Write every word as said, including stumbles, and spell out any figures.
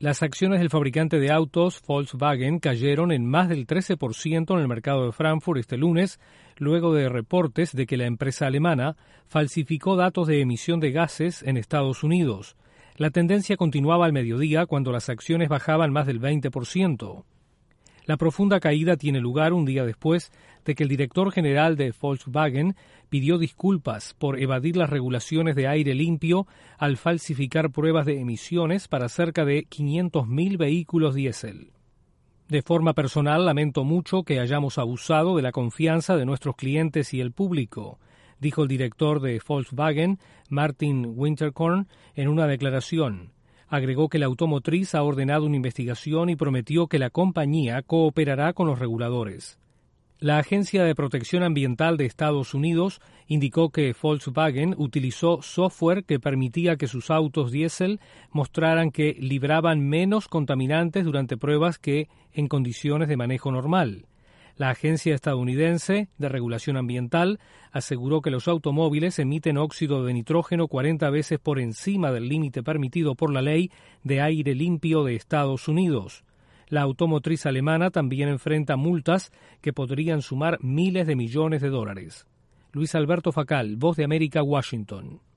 Las acciones del fabricante de autos Volkswagen cayeron en más del trece por ciento en el mercado de Frankfurt este lunes, luego de reportes de que la empresa alemana falsificó datos de emisión de gases en Estados Unidos. La tendencia continuaba al mediodía cuando las acciones bajaban más del veinte por ciento. La profunda caída tiene lugar un día después de que el director general de Volkswagen pidió disculpas por evadir las regulaciones de aire limpio al falsificar pruebas de emisiones para cerca de quinientos mil vehículos diésel. De forma personal, lamento mucho que hayamos abusado de la confianza de nuestros clientes y el público, dijo el director de Volkswagen, Martin Winterkorn, en una declaración. Agregó que la automotriz ha ordenado una investigación y prometió que la compañía cooperará con los reguladores. La Agencia de Protección Ambiental de Estados Unidos indicó que Volkswagen utilizó software que permitía que sus autos diésel mostraran que libraban menos contaminantes durante pruebas que en condiciones de manejo normal. La Agencia Estadounidense de Regulación Ambiental aseguró que los automóviles emiten óxido de nitrógeno cuarenta veces por encima del límite permitido por la ley de aire limpio de Estados Unidos. La automotriz alemana también enfrenta multas que podrían sumar miles de millones de dólares. Luis Alberto Facal, Voz de América, Washington.